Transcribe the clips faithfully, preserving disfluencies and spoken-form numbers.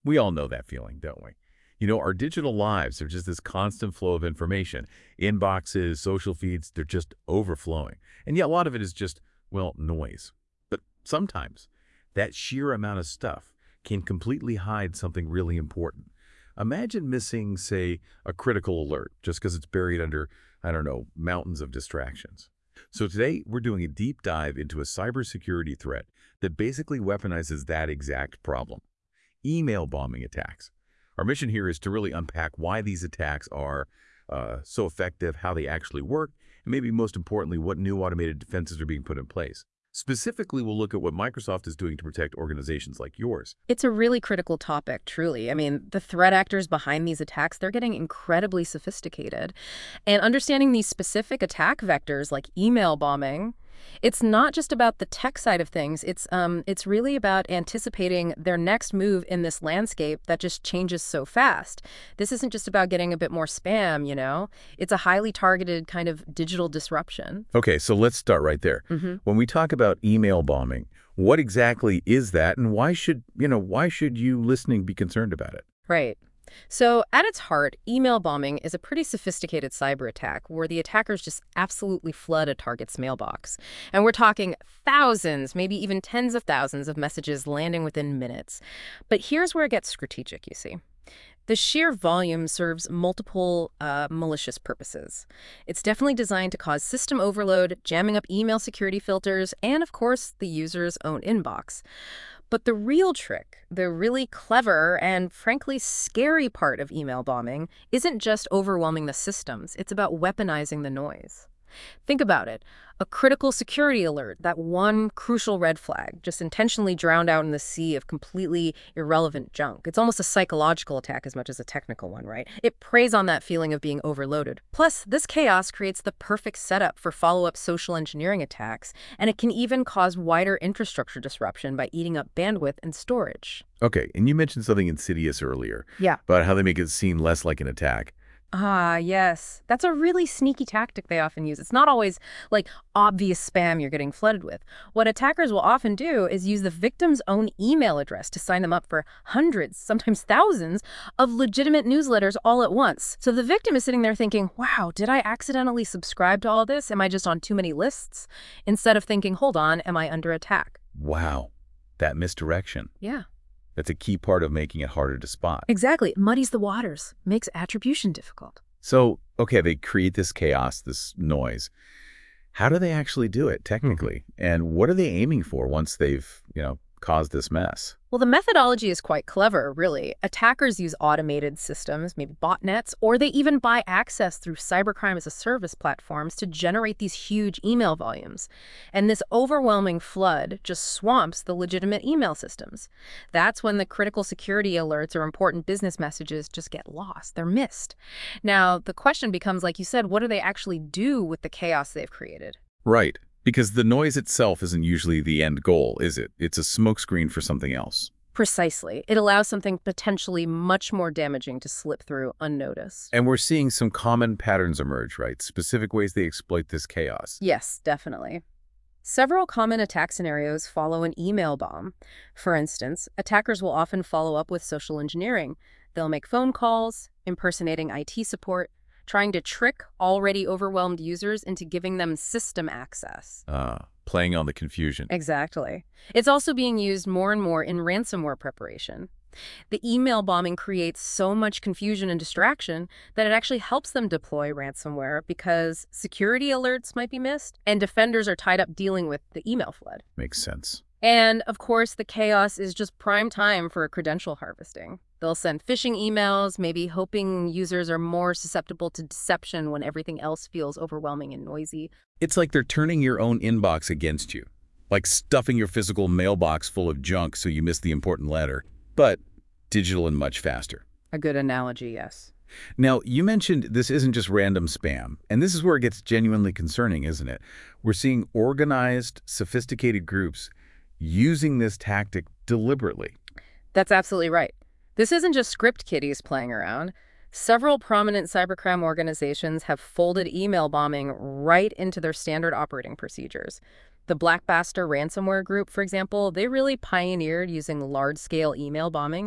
We all know that feeling, don't we? You know, our digital lives are just this constant flow of information. Inboxes, social feeds, they're just overflowing. And yet a lot of it is just, well, noise. But sometimes that sheer amount of stuff can completely hide something really important. Imagine missing, say, a critical alert just because it's buried under, I don't know, mountains of distractions. So today, we're doing a deep dive into a cybersecurity threat that basically weaponizes that exact problem: email bombing attacks. Our mission here is to really unpack why these attacks are uh, so effective, how they actually work, and maybe most importantly, what new automated defenses are being put in place. Specifically, we'll look at what Microsoft is doing to protect organizations like yours. It's a really critical topic, truly. I mean, the threat actors behind these attacks, they're getting incredibly sophisticated. And understanding these specific attack vectors like email bombing, it's not just about the tech side of things. It's um, it's really about anticipating their next move in this landscape that just changes so fast. This isn't just about getting a bit more spam, you know? It's a highly targeted kind of digital disruption. Okay, so let's start right there. Mm-hmm. When we talk about email bombing, what exactly is that, and why should, you know, why should you listening be concerned about it? Right. So at its heart, email bombing is a pretty sophisticated cyber attack where the attackers just absolutely flood a target's mailbox. And we're talking thousands, maybe even tens of thousands of messages landing within minutes. But here's where it gets strategic, you see. The sheer volume serves multiple uh, malicious purposes. It's definitely designed to cause system overload, jamming up email security filters, and of course, the user's own inbox. But the real trick, the really clever and frankly scary part of email bombing, isn't just overwhelming the systems. It's about weaponizing the noise. Think about it. A critical security alert, that one crucial red flag, just intentionally drowned out in the sea of completely irrelevant junk. It's almost a psychological attack as much as a technical one, right? It preys on that feeling of being overloaded. Plus, this chaos creates the perfect setup for follow-up social engineering attacks, and it can even cause wider infrastructure disruption by eating up bandwidth and storage. Okay, and you mentioned something insidious earlier Yeah. about how they make it seem less like an attack. Ah, yes. That's a really sneaky tactic they often use. It's not always like obvious spam you're getting flooded with. What attackers will often do is use the victim's own email address to sign them up for hundreds, sometimes thousands, of legitimate newsletters all at once. So the victim is sitting there thinking, wow, did I accidentally subscribe to all this? Am I just on too many lists? Instead of thinking, hold on, am I under attack? Wow, that misdirection. Yeah. That's a key part of making it harder to spot. Exactly. It muddies the waters, makes attribution difficult. So, okay, they create this chaos, this noise. How do they actually do it technically? And what are they aiming for once they've, you know, caused this mess? Well, the methodology is quite clever, really. Attackers use automated systems, maybe botnets, or they even buy access through cybercrime as a service platforms to generate these huge email volumes. And this overwhelming flood just swamps the legitimate email systems. That's when the critical security alerts or important business messages just get lost. They're missed. Now, the question becomes, like you said, what do they actually do with the chaos they've created? Right. Because the noise itself isn't usually the end goal, is it? It's a smokescreen for something else. Precisely. It allows something potentially much more damaging to slip through unnoticed. And we're seeing some common patterns emerge, right? Specific ways they exploit this chaos. Yes, definitely. Several common attack scenarios follow an email bomb. For instance, attackers will often follow up with social engineering. They'll make phone calls, impersonating I T support, trying to trick already overwhelmed users into giving them system access. Uh, playing on the confusion. Exactly. It's also being used more and more in ransomware preparation. The email bombing creates so much confusion and distraction that it actually helps them deploy ransomware because security alerts might be missed and defenders are tied up dealing with the email flood. Makes sense. And, of course, the chaos is just prime time for credential harvesting. They'll send phishing emails, maybe hoping users are more susceptible to deception when everything else feels overwhelming and noisy. It's like they're turning your own inbox against you, like stuffing your physical mailbox full of junk so you miss the important letter, but digital and much faster. A good analogy, yes. Now, you mentioned this isn't just random spam, and this is where it gets genuinely concerning, isn't it? We're seeing organized, sophisticated groups using this tactic deliberately. That's absolutely right. This isn't just script kiddies playing around. Several prominent cybercrime organizations have folded email bombing right into their standard operating procedures. The Blackbuster ransomware group, for example, they really pioneered using large-scale email bombing.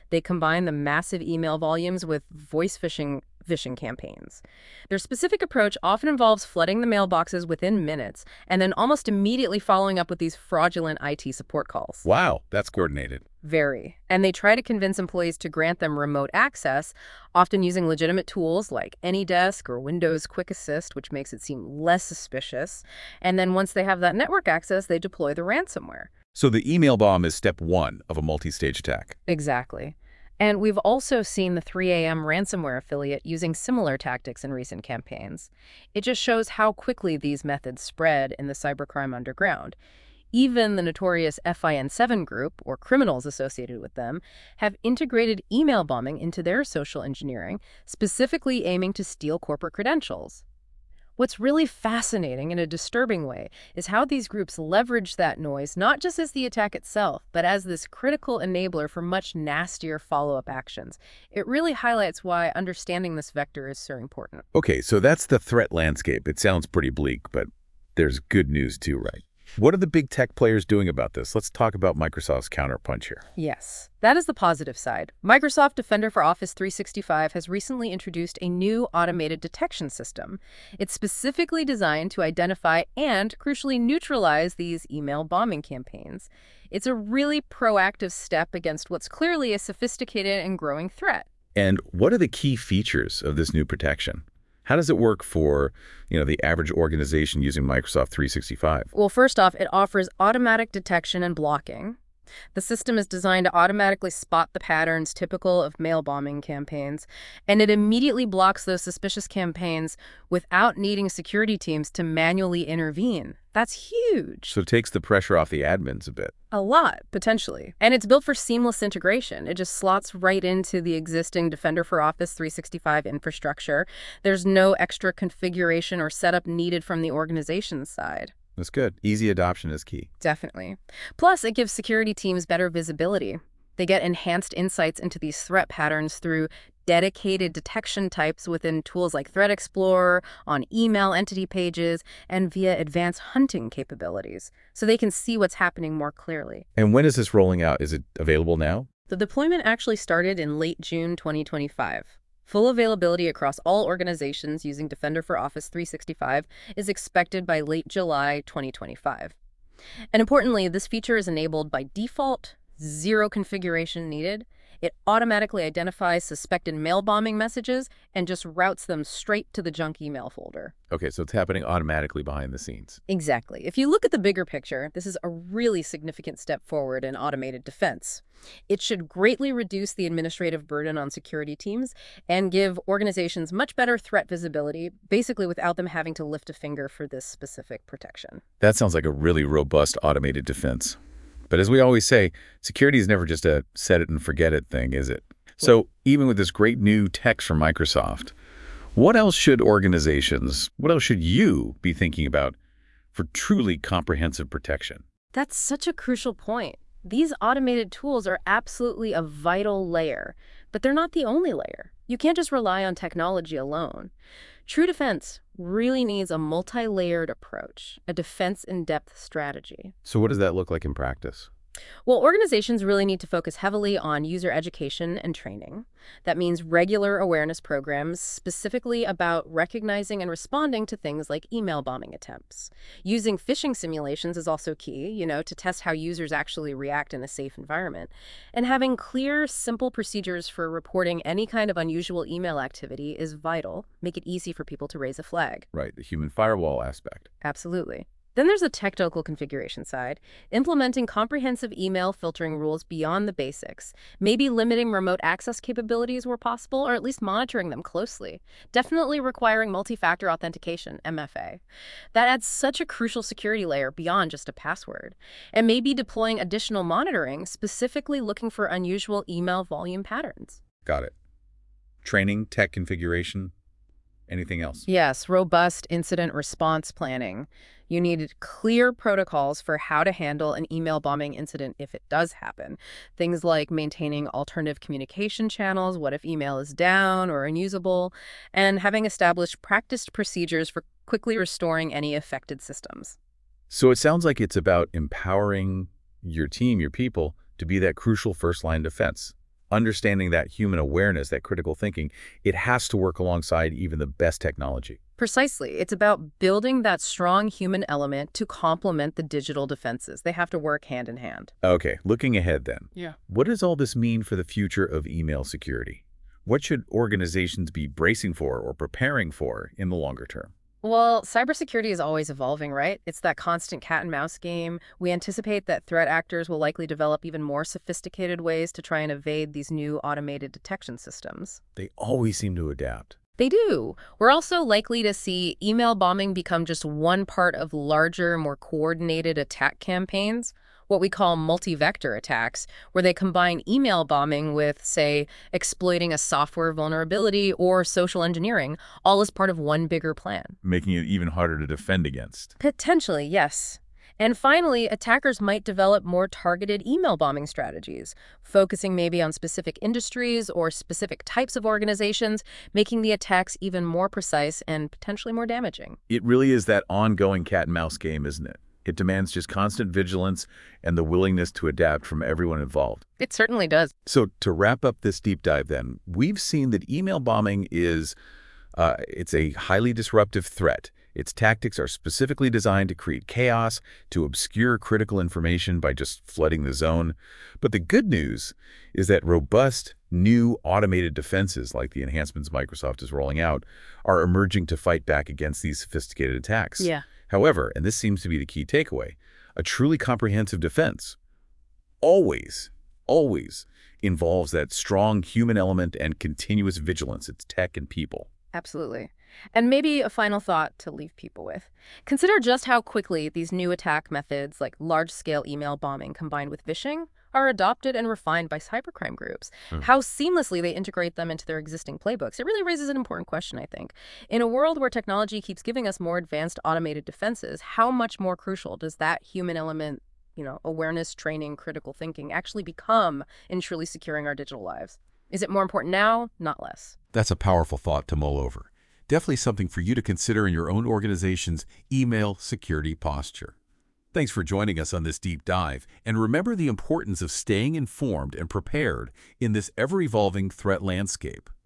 They combine the massive email volumes with voice phishing phishing campaigns. Their specific approach often involves flooding the mailboxes within minutes and then almost immediately following up with these fraudulent I T support calls. Wow, that's coordinated. Very. And they try to convince employees to grant them remote access, often using legitimate tools like AnyDesk or Windows Quick Assist, which makes it seem less suspicious. And then once they have that network access, they deploy the ransomware. So the email bomb is step one of a multi-stage attack. Exactly. And we've also seen the three A M ransomware affiliate using similar tactics in recent campaigns. It just shows how quickly these methods spread in the cybercrime underground. Even the notorious F I N seven group, or criminals associated with them, have integrated email bombing into their social engineering, specifically aiming to steal corporate credentials. What's really fascinating in a disturbing way is how these groups leverage that noise not just as the attack itself, but as this critical enabler for much nastier follow-up actions. It really highlights why understanding this vector is so important. Okay, so that's the threat landscape. It sounds pretty bleak, but there's good news too, right? What are the big tech players doing about this? Let's talk about Microsoft's counterpunch here. Yes, that is the positive side. Microsoft Defender for Office three sixty-five has recently introduced a new automated detection system. It's specifically designed to identify and, crucially, neutralize these email bombing campaigns. It's a really proactive step against what's clearly a sophisticated and growing threat. And what are the key features of this new protection? How does it work for, you know, the average organization using Microsoft three sixty-five? Well, first off, it offers automatic detection and blocking. The system is designed to automatically spot the patterns typical of mail bombing campaigns, and it immediately blocks those suspicious campaigns without needing security teams to manually intervene. That's huge. So it takes the pressure off the admins a bit. A lot, potentially. And it's built for seamless integration. It just slots right into the existing Defender for Office three sixty-five infrastructure. There's no extra configuration or setup needed from the organization's side. That's good. Easy adoption is key. Definitely. Plus, it gives security teams better visibility. They get enhanced insights into these threat patterns through dedicated detection types within tools like Threat Explorer, on email entity pages, and via advanced hunting capabilities, so they can see what's happening more clearly. And when is this rolling out? Is it available now? The deployment actually started in late June twenty twenty-five. Full availability across all organizations using Defender for Office three sixty-five is expected by late July twenty twenty-five. And importantly, this feature is enabled by default, zero configuration needed. It automatically identifies suspected mail bombing messages and just routes them straight to the junk email folder. Okay, so it's happening automatically behind the scenes. Exactly. If you look at the bigger picture, this is a really significant step forward in automated defense. It should greatly reduce the administrative burden on security teams and give organizations much better threat visibility, basically without them having to lift a finger for this specific protection. That sounds like a really robust automated defense. But as we always say, security is never just a set it and forget it thing, is it? So even with this great new tech from Microsoft, what else should organizations, what else should you be thinking about for truly comprehensive protection? That's such a crucial point. These automated tools are absolutely a vital layer, but they're not the only layer. You can't just rely on technology alone. True defense really needs a multi-layered approach, a defense-in-depth strategy. So what does that look like in practice? Well, organizations really need to focus heavily on user education and training. That means regular awareness programs specifically about recognizing and responding to things like email bombing attempts. Using phishing simulations is also key, you know, to test how users actually react in a safe environment. And having clear, simple procedures for reporting any kind of unusual email activity is vital. Make it easy for people to raise a flag. Right, the human firewall aspect. Absolutely. Then there's the technical configuration side, implementing comprehensive email filtering rules beyond the basics, maybe limiting remote access capabilities where possible, or at least monitoring them closely. Definitely requiring multi-factor authentication, M F A. That adds such a crucial security layer beyond just a password. And maybe deploying additional monitoring, specifically looking for unusual email volume patterns. Got it. Training, tech configuration, anything else? Yes, robust incident response planning. You need clear protocols for how to handle an email bombing incident if it does happen. Things like maintaining alternative communication channels, what if email is down or unusable, and having established practiced procedures for quickly restoring any affected systems. So it sounds like it's about empowering your team, your people, to be that crucial first-line defense. Understanding that human awareness, that critical thinking, it has to work alongside even the best technology. Precisely. It's about building that strong human element to complement the digital defenses. They have to work hand in hand. Okay, looking ahead then. Yeah. What does all this mean for the future of email security? What should organizations be bracing for or preparing for in the longer term? Well, cybersecurity is always evolving, right? It's that constant cat and mouse game. We anticipate that threat actors will likely develop even more sophisticated ways to try and evade these new automated detection systems. They always seem to adapt. They do. We're also likely to see email bombing become just one part of larger, more coordinated attack campaigns, what we call multi-vector attacks, where they combine email bombing with, say, exploiting a software vulnerability or social engineering, all as part of one bigger plan. Making it even harder to defend against. Potentially, yes. And finally, attackers might develop more targeted email bombing strategies, focusing maybe on specific industries or specific types of organizations, making the attacks even more precise and potentially more damaging. It really is that ongoing cat and mouse game, isn't it? It demands just constant vigilance and the willingness to adapt from everyone involved. It certainly does. So to wrap up this deep dive then, we've seen that email bombing is, uh, it's a highly disruptive threat. Its tactics are specifically designed to create chaos, to obscure critical information by just flooding the zone. But the good news is that robust, new automated defenses like the enhancements Microsoft is rolling out are emerging to fight back against these sophisticated attacks. Yeah. However, and this seems to be the key takeaway, a truly comprehensive defense always, always involves that strong human element and continuous vigilance. It's tech and people. Absolutely. And maybe a final thought to leave people with. Consider just how quickly these new attack methods like large-scale email bombing combined with phishing are adopted and refined by cybercrime groups. Hmm. How seamlessly they integrate them into their existing playbooks. It really raises an important question, I think. In a world where technology keeps giving us more advanced automated defenses, how much more crucial does that human element, you know, awareness, training, critical thinking actually become in truly securing our digital lives? Is it more important now? Not less. That's a powerful thought to mull over. Definitely something for you to consider in your own organization's email security posture. Thanks for joining us on this deep dive, and remember the importance of staying informed and prepared in this ever-evolving threat landscape.